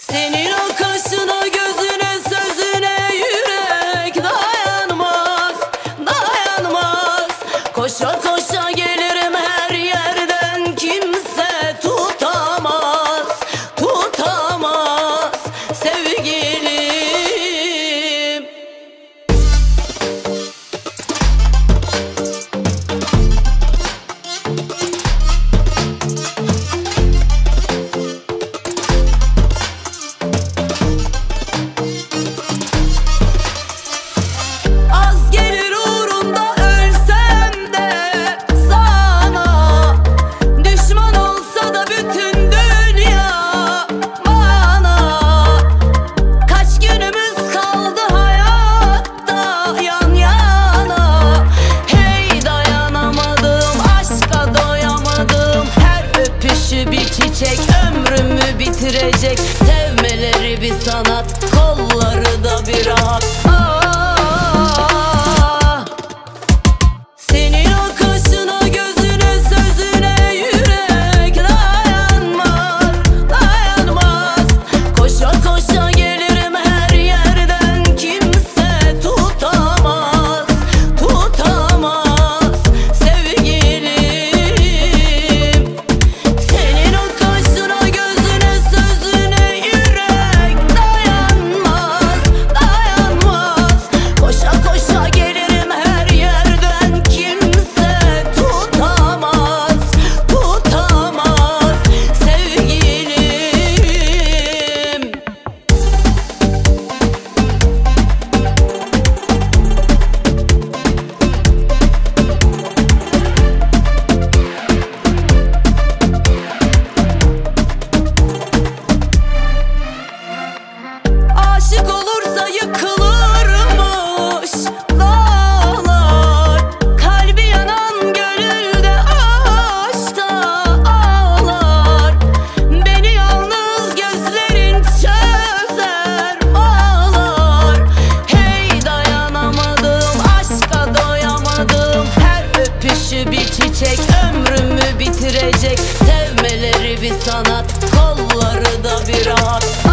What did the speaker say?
Senin o kaşına, gözüne, sözüne yürek dayanmaz, dayanmaz. Koşa koşa gelirim her yerden, kimse tutamaz, tutamaz sevgilim. Ömrümü bitirecek, sevmeleri bir sanat, kolları da bir rahat. Senin o kaşına, gözüne, sözüne yürek dayanmaz, dayanmaz. Koşa koşa gelirim her yerden, kimse tutamaz, tutamaz sevgilim. Senin o kaşına, gözüne, sözüne yürek dayanmaz, dayanmaz. Koşa koşa gelirim her yerden, kimse tutamaz, tutamaz sevgilim. Aşık olursa yıkılırmış dağlar, kalbi yanan gönülde aşkta ağlar. Beni yalnız gözlerin çözer bağlar. Hey dayanamadım, aşka doyamadım. Her öpüşü bir çiçek, ömrümü bitirecek. Sevmeleri bir sanat, kolları da bir rahat.